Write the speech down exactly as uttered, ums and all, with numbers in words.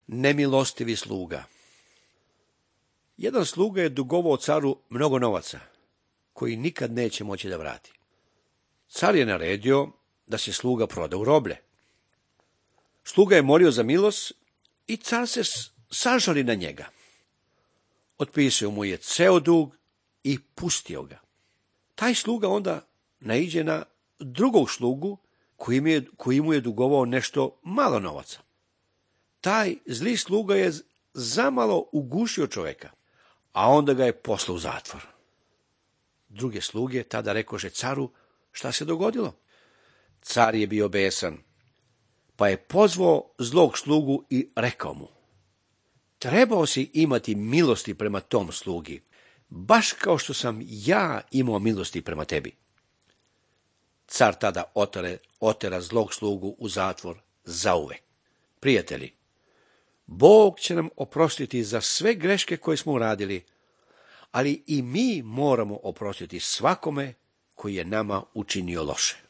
Nemilostivi sluga. Jedan sluga je dugovao caru mnogo novaca, koji nikad neće moći da vrati. Car je naredio da se sluga proda u roblje. Sluga je molio za milost i car se sažali na njega. Otpisao mu je ceo dug i pustio ga. Taj sluga onda naiđe na drugog slugu koji mu je, koji mu je dugovao nešto malo novaca. Taj zli sluga je zamalo ugušio čoveka, a onda ga je poslao u zatvor. Druge sluge tada rekoše caru šta se dogodilo. Car je bio besan, pa je pozvao zlog slugu i rekao mu: trebao si imati milosti prema tom slugi, baš kao što sam ja imao milosti prema tebi. Car tada otera, otera zlog slugu u zatvor zauvek. Prijatelji, Bog će nam oprostiti za sve greške koje smo uradili, ali i mi moramo oprostiti svakome koji je nama učinio loše.